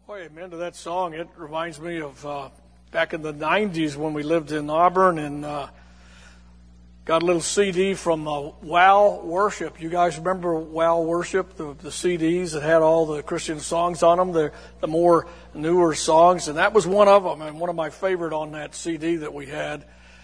Oh, amen to that song. It reminds me of back in the 90s when we lived in Auburn and got a little CD from Wow Worship. You guys remember Wow Worship, the CDs that had all the Christian songs on them, the more newer songs, and that was one of them, and one of my favorite on that CD that we had.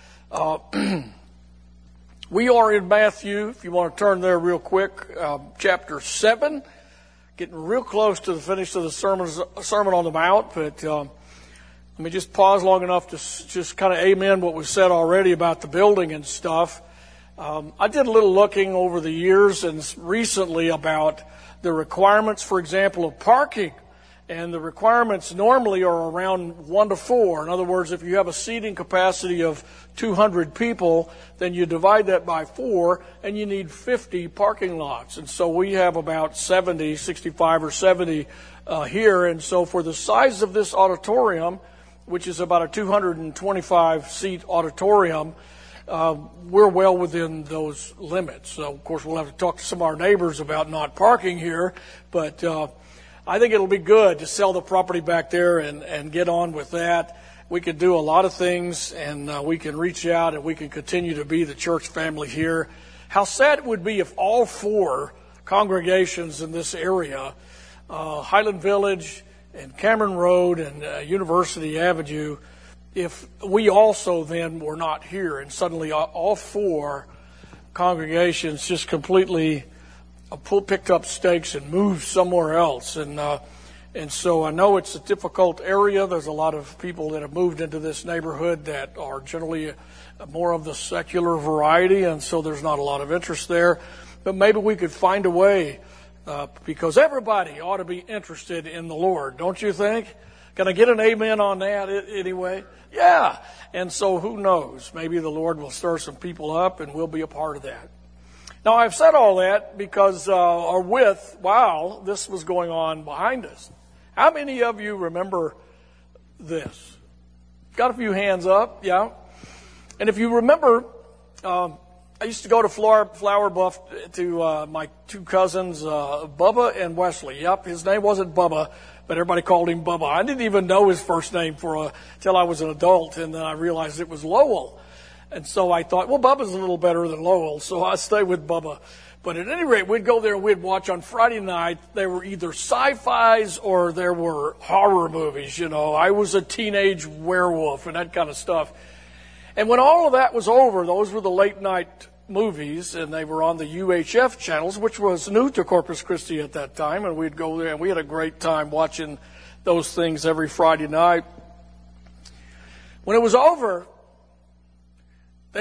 We are in Matthew, if you want to turn there real quick, chapter 7. Getting real close to the finish of the Sermon on the Mount, but let me just pause long enough to just kind of amen what was said already about the building and stuff. I did a little looking over the years and recently about the requirements, for example, of parking. And the requirements normally are around 1 to 4. In other words, if you have a seating capacity of 200 people, then you divide that by 4, and you need 50 parking lots. And so we have about 65 or 70 here. And so for the size of this auditorium, which is about a 225-seat auditorium, we're well within those limits. So, of course, we'll have to talk to some of our neighbors about not parking here, but I think it'll be good to sell the property back there and get on with that. We could do a lot of things, and we can reach out, and we can continue to be the church family here. How sad it would be if all 4 congregations in this area, Highland Village and Cameron Road and University Avenue, if we also then were not here, and suddenly all 4 congregations just completely picked up stakes and moved somewhere else. And so I know it's a difficult area. There's a lot of people that have moved into this neighborhood that are generally more of the secular variety, and so there's not a lot of interest there. But maybe we could find a way, because everybody ought to be interested in the Lord, don't you think? Can I get an amen on that anyway? Yeah. And so who knows? Maybe the Lord will stir some people up, and we'll be a part of that. Now, I've said all that because, while this was going on behind us. How many of you remember this? Got a few hands up, yeah. And if you remember, I used to go to Flower Bluff to my 2 cousins, Bubba and Wesley. Yep, his name wasn't Bubba, but everybody called him Bubba. I didn't even know his first name till I was an adult, and then I realized it was Lowell. And so I thought, well, Bubba's a little better than Lowell, so I stay with Bubba. But at any rate, we'd go there and we'd watch on Friday night. There were either sci-fis or there were horror movies, you know. I was a teenage werewolf and that kind of stuff. And when all of that was over, those were the late night movies, and they were on the UHF channels, which was new to Corpus Christi at that time. And we'd go there and we had a great time watching those things every Friday night. When it was over, they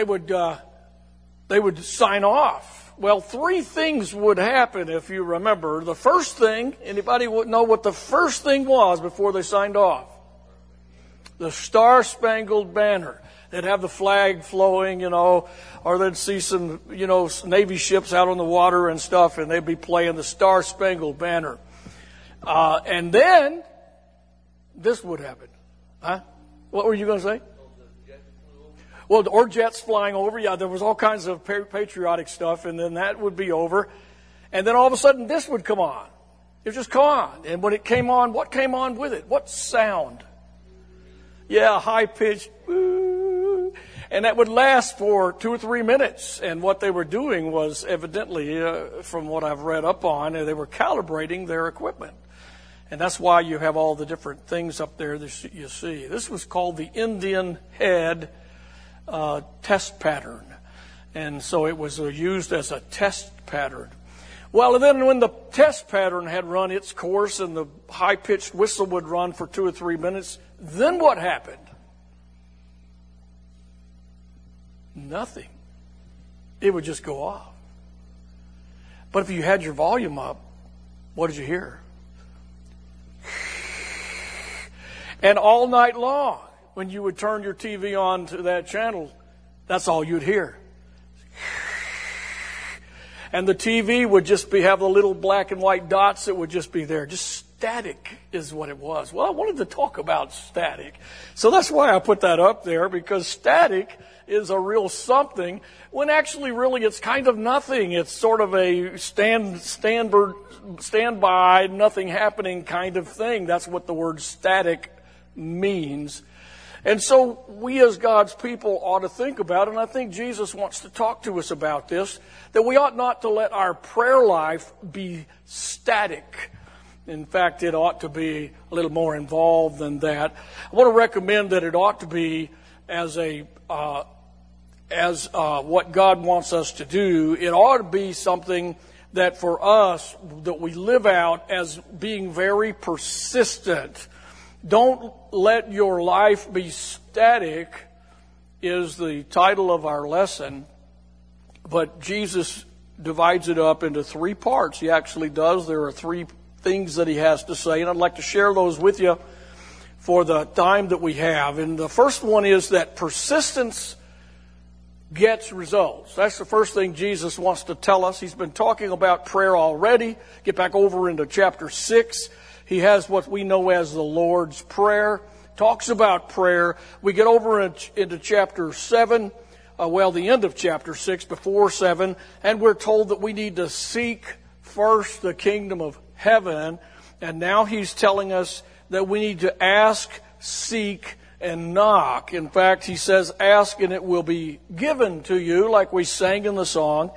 would sign off. Well, 3 things would happen if you remember. The first thing, anybody would know what the first thing was before they signed off? The Star-Spangled Banner. They'd have the flag flowing, you know, or they'd see some, you know, Navy ships out on the water and stuff, and they'd be playing the Star-Spangled Banner. And then this would happen. Huh? What were you going to say? Well, or jets flying over. Yeah, there was all kinds of patriotic stuff, and then that would be over. And then all of a sudden, this would come on. It would just come on. And when it came on, what came on with it? What sound? Yeah, high-pitched. And that would last for 2 or 3 minutes. And what they were doing was evidently, from what I've read up on, they were calibrating their equipment. And that's why you have all the different things up there that you see. This was called the Indian Head test pattern. And so it was used as a test pattern. Well, and then when the test pattern had run its course and the high-pitched whistle would run for 2 or 3 minutes, then what happened? Nothing. It would just go off. But if you had your volume up, what did you hear? And all night long, when you would turn your TV on to that channel, that's all you'd hear. And the TV would just have the little black and white dots that would just be there, just static is what it was. Well, I wanted to talk about static. So that's why I put that up there, because static is a real something when actually really it's kind of nothing. It's sort of a standby, nothing happening kind of thing. That's what the word static means. And so we as God's people ought to think about, and I think Jesus wants to talk to us about this, that we ought not to let our prayer life be static. In fact, it ought to be a little more involved than that. I want to recommend that it ought to be as what God wants us to do. It ought to be something that for us, that we live out as being very persistent. Don't let your life be static is the title of our lesson. But Jesus divides it up into three parts. He actually does. There are three things that he has to say, and I'd like to share those with you for the time that we have. And the first one is that persistence gets results. That's the first thing Jesus wants to tell us. He's been talking about prayer already. Get back over into chapter 6. He has what we know as the Lord's Prayer. Talks about prayer. We get over into chapter 7. The end of chapter 6 before 7. And we're told that we need to seek first the kingdom of heaven. And now he's telling us that we need to ask, seek, and knock. In fact, he says, ask and it will be given to you, like we sang in the song.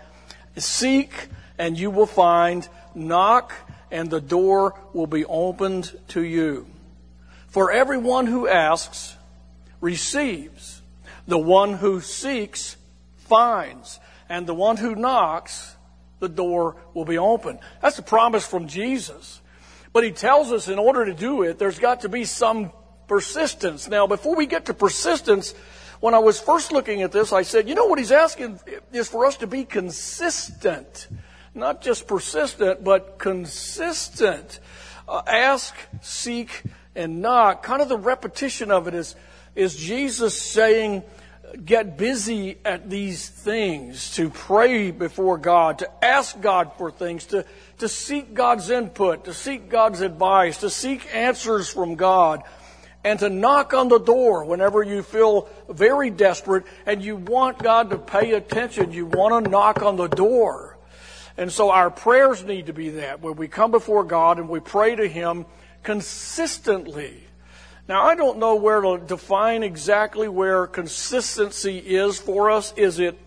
Seek and you will find. Knock and the door will be opened to you. For everyone who asks receives. The one who seeks finds. And the one who knocks, the door will be open. That's a promise from Jesus. But he tells us in order to do it, there's got to be some persistence. Now, before we get to persistence, when I was first looking at this, I said, what he's asking is for us to be consistent. Not just persistent, but consistent. Ask, seek, and knock. Kind of the repetition of it is Jesus saying, get busy at these things, to pray before God, to ask God for things, to seek God's input, to seek God's advice, to seek answers from God, and to knock on the door whenever you feel very desperate and you want God to pay attention. You want to knock on the door. And so our prayers need to be that, where we come before God and we pray to Him consistently. Now, I don't know where to define exactly where consistency is for us. Is it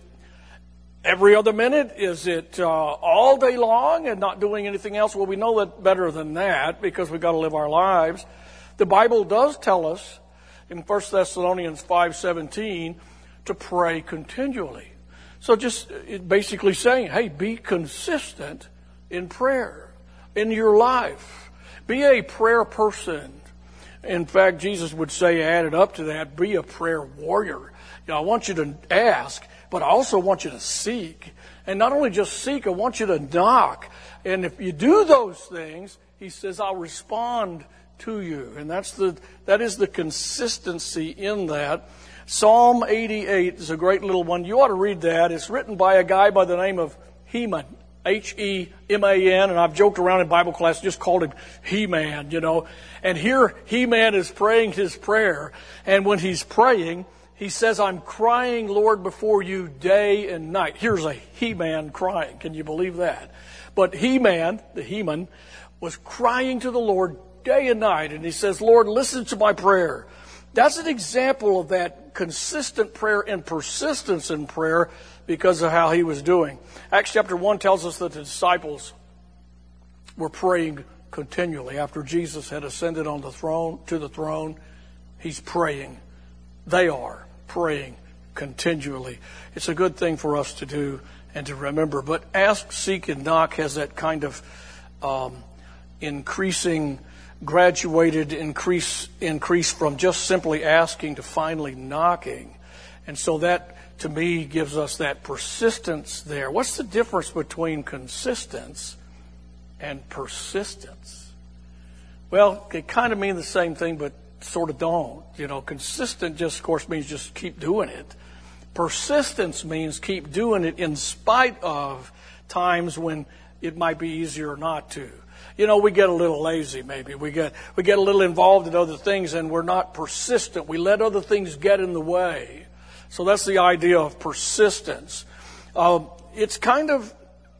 every other minute? Is it all day long and not doing anything else? Well, we know that better than that because we've got to live our lives. The Bible does tell us in 1 Thessalonians 5:17 to pray continually. So just basically saying, hey, be consistent in prayer, in your life. Be a prayer person. In fact, Jesus would say, added up to that, be a prayer warrior. I want you to ask, but I also want you to seek. And not only just seek, I want you to knock. And if you do those things, he says, I'll respond to you. And that is the consistency in that. Psalm 88 is a great little one. You ought to read that. It's written by a guy by the name of Heman, Heman, and I've joked around in Bible class, just called him He-Man, And here He-Man is praying his prayer. And when he's praying, he says, I'm crying, Lord, before you day and night. Here's a He-Man crying. Can you believe that? But He-Man, the Heman, was crying to the Lord day and night. And he says, Lord, listen to my prayer. That's an example of that consistent prayer and persistence in prayer because of how he was doing. Acts chapter 1 tells us that the disciples were praying continually. After Jesus had ascended to the throne, he's praying. They are praying continually. It's a good thing for us to do and to remember. But ask, seek, and knock has that kind of graduated increase from just simply asking to finally knocking. And so that, to me, gives us that persistence there. What's the difference between consistence and persistence? Well, they kind of mean the same thing, but sort of don't. Consistent just, of course, means just keep doing it. Persistence means keep doing it in spite of times when it might be easier not to. We get a little lazy maybe. We get a little involved in other things and we're not persistent. We let other things get in the way. So that's the idea of persistence. It's kind of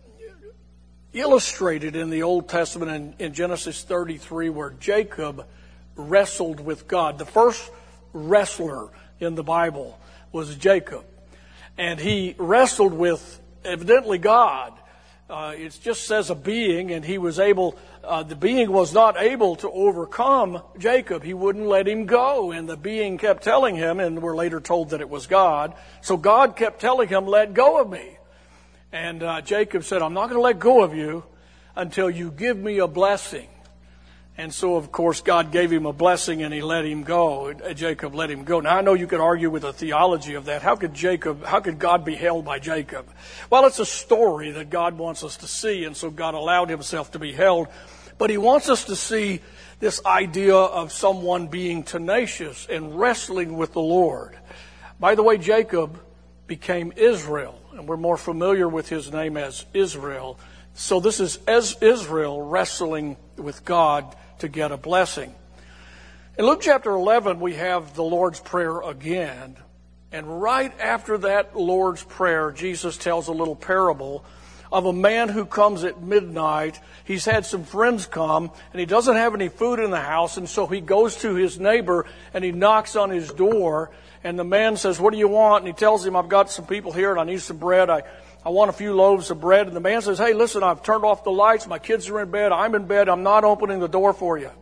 illustrated in the Old Testament in Genesis 33 where Jacob wrestled with God. The first wrestler in the Bible was Jacob. And he wrestled with, evidently, God. It just says a being, and he was able, the being was not able to overcome Jacob. He wouldn't let him go, and the being kept telling him, and we're later told that it was God. So God kept telling him, let go of me. And Jacob said, I'm not going to let go of you until you give me a blessing. And so, of course, God gave him a blessing and he let him go. Jacob let him go. Now, I know you could argue with the theology of that. How could God be held by Jacob? Well, it's a story that God wants us to see, and so God allowed himself to be held. But he wants us to see this idea of someone being tenacious and wrestling with the Lord. By the way, Jacob became Israel, and we're more familiar with his name as Israel. So this is as Israel wrestling with God to get a blessing. In Luke chapter 11, we have the Lord's Prayer again. And right after that Lord's Prayer, Jesus tells a little parable of a man who comes at midnight. He's had some friends come, and he doesn't have any food in the house, and so he goes to his neighbor, and he knocks on his door, and the man says, what do you want? And he tells him, I've got some people here, and I need some bread. I want a few loaves of bread. And the man says, hey, listen, I've turned off the lights. My kids are in bed. I'm in bed. I'm not opening the door for you.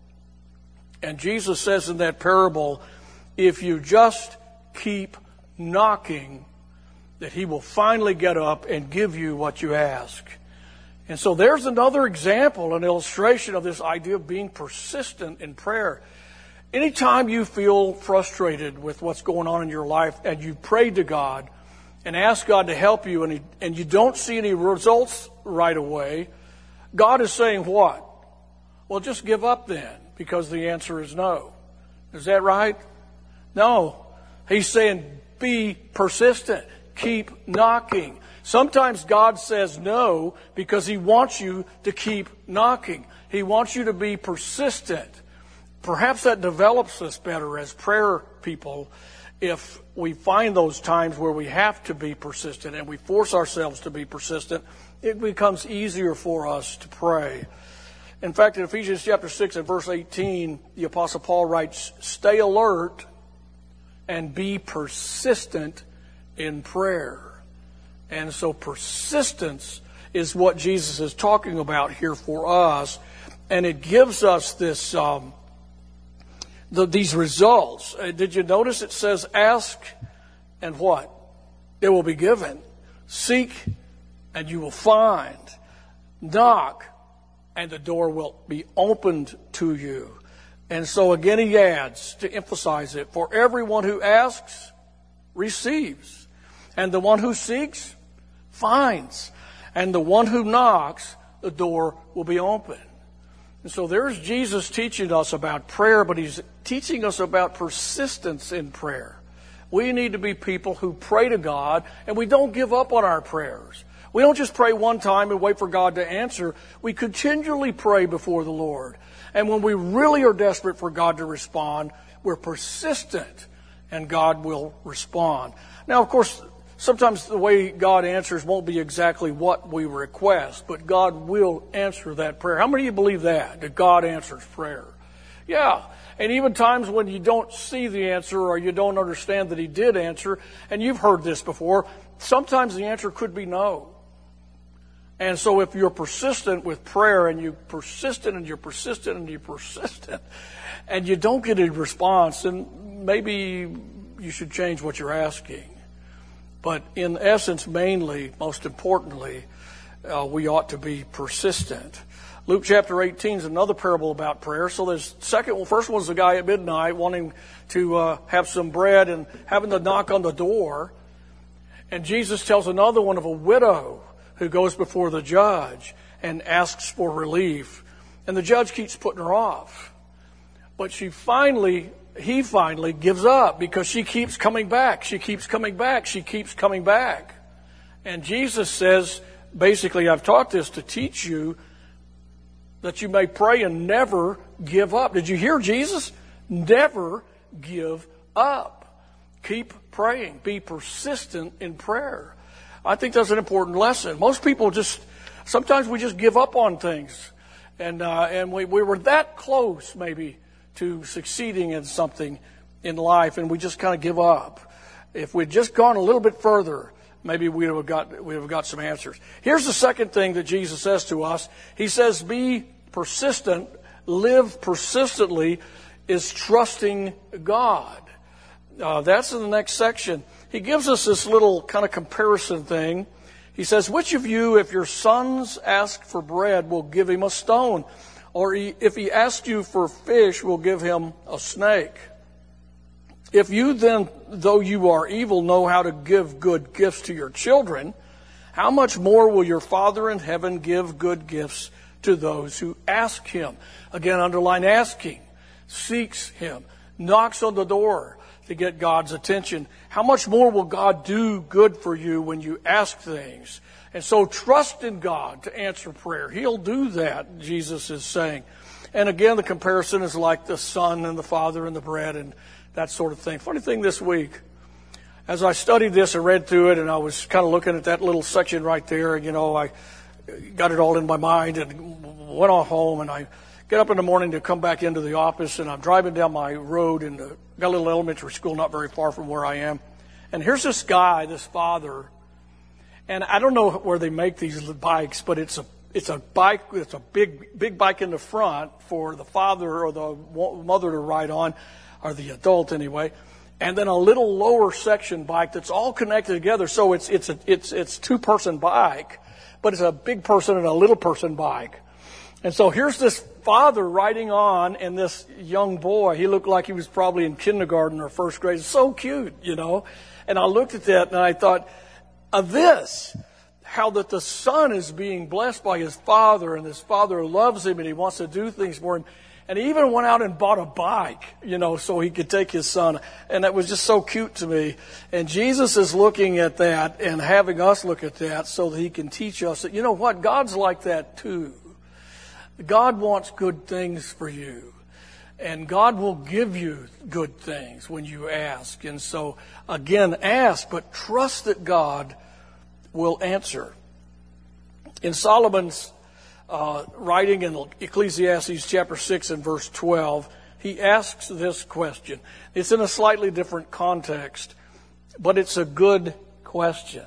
And Jesus says in that parable, if you just keep knocking, that he will finally get up and give you what you ask. And so there's another example, an illustration of this idea of being persistent in prayer. Anytime you feel frustrated with what's going on in your life and you pray to God, and ask God to help you, and you don't see any results right away, God is saying what? Well, just give up then, because the answer is no. Is that right? No. He's saying be persistent. Keep knocking. Sometimes God says no because he wants you to keep knocking. He wants you to be persistent. Perhaps that develops us better as prayer people if we find those times where we have to be persistent and we force ourselves to be persistent. It becomes easier for us to pray. In fact, in Ephesians chapter 6 and verse 18, the Apostle Paul writes, stay alert and be persistent in prayer. And so persistence is what Jesus is talking about here for us. And it gives us this these results. Did you notice it says ask and what? It will be given. Seek and you will find. Knock and the door will be opened to you. And so again he adds to emphasize it, for everyone who asks receives, and the one who seeks finds, and the one who knocks, the door will be open. And so there's Jesus teaching us about prayer, but he's teaching us about persistence in prayer. We need to be people who pray to God, and we don't give up on our prayers. We don't just pray one time and wait for God to answer. We continually pray before the Lord. And when we really are desperate for God to respond, we're persistent, and God will respond. Now, of course, sometimes the way God answers won't be exactly what we request, but God will answer that prayer. How many of you believe that God answers prayer? Yeah. And even times when you don't see the answer or you don't understand that he did answer, and you've heard this before, sometimes the answer could be no. And so if you're persistent with prayer and you're persistent and you're persistent and you're persistent and you don't get a response, then maybe you should change what you're asking. But in essence, mainly, most importantly, we ought to be persistent. Luke chapter 18 is another parable about prayer. So there's first one's the guy at midnight wanting to have some bread and having to knock on the door. And Jesus tells another one of a widow who goes before the judge and asks for relief. And the judge keeps putting her off. But he finally gives up because she keeps coming back. She keeps coming back. She keeps coming back. And Jesus says, basically, I've taught this to teach you, that you may pray and never give up. Did you hear Jesus? Never give up. Keep praying. Be persistent in prayer. I think that's an important lesson. Most people sometimes we just give up on things. And we were that close maybe to succeeding in something in life, and we just kind of give up. If we'd just gone a little bit further, maybe we would have got some answers. Here's the second thing that Jesus says to us. He says, be persistent, live persistently, is trusting God. That's in the next section. He gives us this little kind of comparison thing. He says, which of you, if your sons ask for bread, will give him a stone? Or if he asks you for fish, will give him a snake? If you then, though you are evil, know how to give good gifts to your children, how much more will your Father in heaven give good gifts to those who ask him? Again, underline asking. Seeks him. Knocks on the door to get God's attention. How much more will God do good for you when you ask things? And so trust in God to answer prayer. He'll do that, Jesus is saying. And again, the comparison is like the Son and the Father and the bread and that sort of thing. Funny thing this week, as I studied this and read through it, and I was kind of looking at that little section right there, and, I got it all in my mind and went on home, and I get up in the morning to come back into the office, and I'm driving down my road, and got a little elementary school not very far from where I am. And here's this guy, this father, and I don't know where they make these bikes, but it's a bike, it's a big bike in the front for the father or the mother to ride on, or the adult anyway, and then a little lower section bike that's all connected together. So it's two-person bike, but it's a big person and a little person bike. And so here's this father riding on, and this young boy, he looked like he was probably in kindergarten or first grade. So cute, And I looked at that and I thought of this, how that the son is being blessed by his father, and his father loves him and he wants to do things for him. And he even went out and bought a bike, so he could take his son. And that was just so cute to me. And Jesus is looking at that and having us look at that so that he can teach us that, what, God's like that too. God wants good things for you. And God will give you good things when you ask. And so, again, ask, but trust that God will answer. In Solomon's writing in Ecclesiastes chapter 6 and verse 12, he asks this question. It's in a slightly different context, but it's a good question.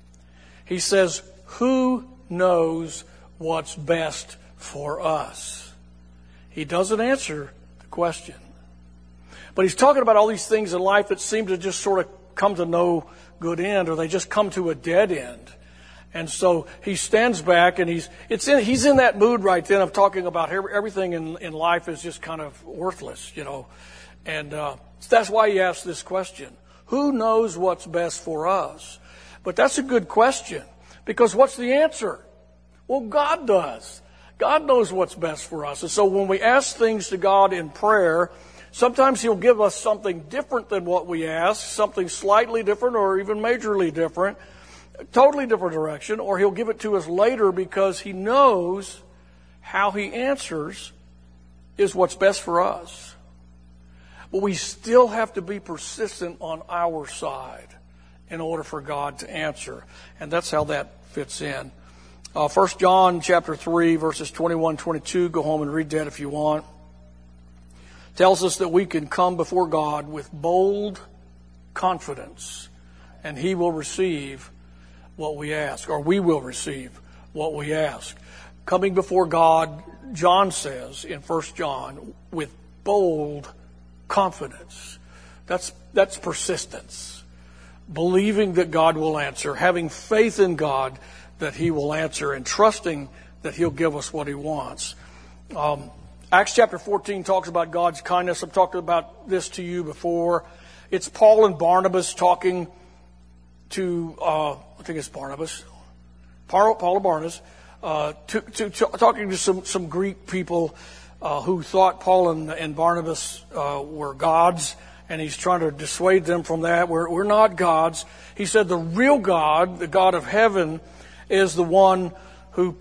He says, who knows what's best for us? He doesn't answer the question. But he's talking about all these things in life that seem to just sort of come to no good end, or they just come to a dead end. And so he stands back, and he's in that mood right then of talking about everything in life is just kind of worthless, And that's why he asks this question. Who knows what's best for us? But that's a good question, because what's the answer? Well, God does. God knows what's best for us. And so when we ask things to God in prayer, sometimes he'll give us something different than what we ask, something slightly different or even majorly different, totally different direction, or he'll give it to us later because he knows how he answers is what's best for us. But we still have to be persistent on our side in order for God to answer. And that's how that fits in. 1 John chapter 3, verses 21, 22, go home and read that if you want. Tells us that we can come before God with bold confidence, and he will receive what we ask, or we will receive what we ask. Coming before God, John says in 1 John, with bold confidence. That's persistence. Believing that God will answer, having faith in God that he will answer, and trusting that he'll give us what he wants. Acts chapter 14 talks about God's kindness. I've talked about this to you before. It's Paul and Barnabas talking to, I think it's Barnabas, Paul and Barnabas, talking to some Greek people who thought Paul and Barnabas were gods, and he's trying to dissuade them from that. We're not gods. He said the real God, the God of heaven, is the one who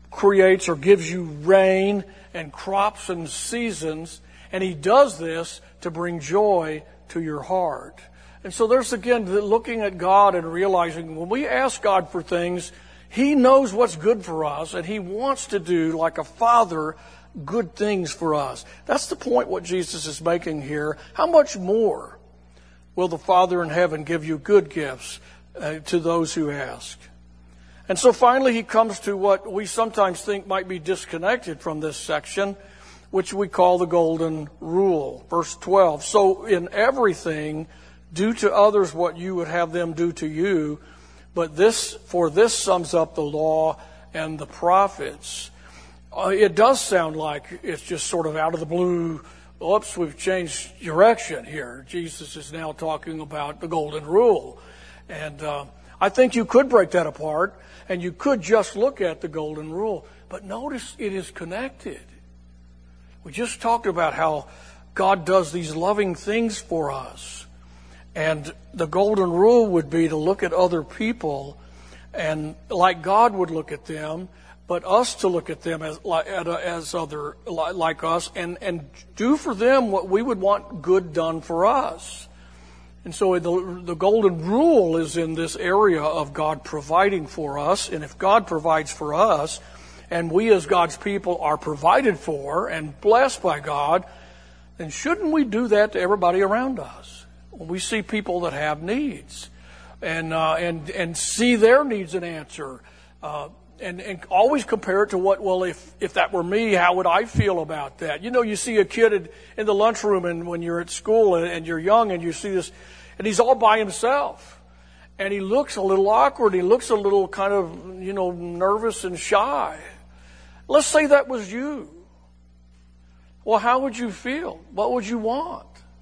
creates or gives you rain and crops and seasons, and He does this to bring joy to your heart. And so there's, again, looking at God and realizing when we ask God for things, He knows what's good for us, and He wants to do, like a father, good things for us. That's the point what Jesus is making here. How much more will the Father in heaven give you good gifts to those who ask? And so finally He comes to what we sometimes think might be disconnected from this section, which we call the golden rule. Verse 12, so in everything, do to others what you would have them do to you, but this sums up the law and the prophets. It does sound like it's just sort of out of the blue. Oops, we've changed direction here. Jesus is now talking about the golden rule. And I think you could break that apart, and you could just look at the golden rule. But notice it is connected. We just talked about how God does these loving things for us. And the golden rule would be to look at other people and like God would look at them, but us to look at them as other like us and do for them what we would want good done for us. And so the golden rule is in this area of God providing for us. And if God provides for us, and we as God's people are provided for and blessed by God, then shouldn't we do that to everybody around us? When we see people that have needs and see their needs and answer, and always compare it to what, well, if that were me, how would I feel about that? You know, you see a kid in the lunchroom and when you're at school and you're young and you see this, and he's all by himself. And he looks a little awkward. He looks a little kind of, nervous and shy. Let's say that was you. Well, how would you feel? What would you want?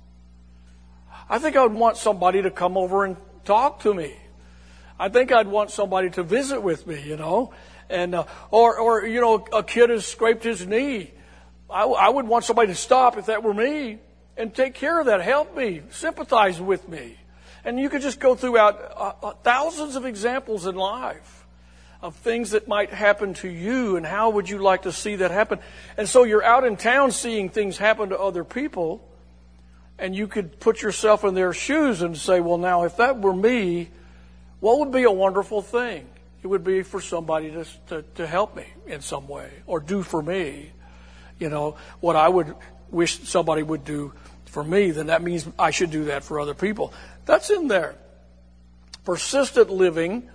I think I would want somebody to come over and talk to me. I think I'd want somebody to visit with me, and or a kid has scraped his knee. I would want somebody to stop if that were me and take care of that, help me, sympathize with me. And you could just go throughout thousands of examples in life of things that might happen to you, and how would you like to see that happen? And so you're out in town seeing things happen to other people, and you could put yourself in their shoes and say, well, now, if that were me, what would be a wonderful thing? It would be for somebody to help me in some way or do for me, what I would wish somebody would do for me, then that means I should do that for other people. That's in there. Persistent living,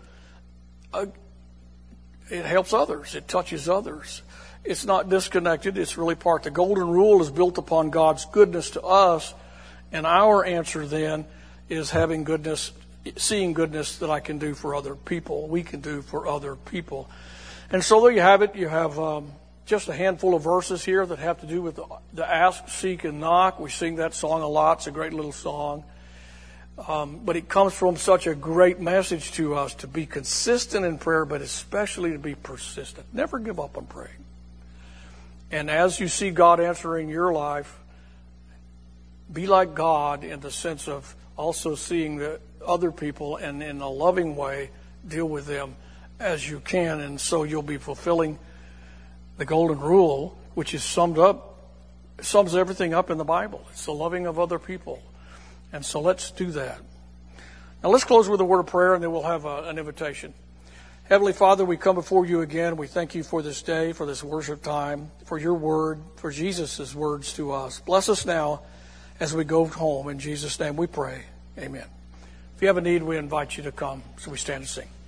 it helps others. It touches others. It's not disconnected. It's really part. The golden rule is built upon God's goodness to us, and our answer then is having goodness, seeing goodness that I can do for other people. We can do for other people. And so there you have it. You have just a handful of verses here that have to do with the ask, seek, and knock. We sing that song a lot. It's a great little song. But it comes from such a great message to us to be consistent in prayer, but especially to be persistent. Never give up on praying. And as you see God answering your life, be like God in the sense of also seeing the other people and in a loving way deal with them as you can. And so you'll be fulfilling the golden rule, which is sums everything up in the Bible. It's the loving of other people. And so let's do that. Now let's close with a word of prayer, and then we'll have an invitation. Heavenly Father, we come before you again. We thank you for this day, for this worship time, for your word, for Jesus' words to us. Bless us now as we go home. In Jesus' name we pray. Amen. If you have a need, we invite you to come. So we stand and sing.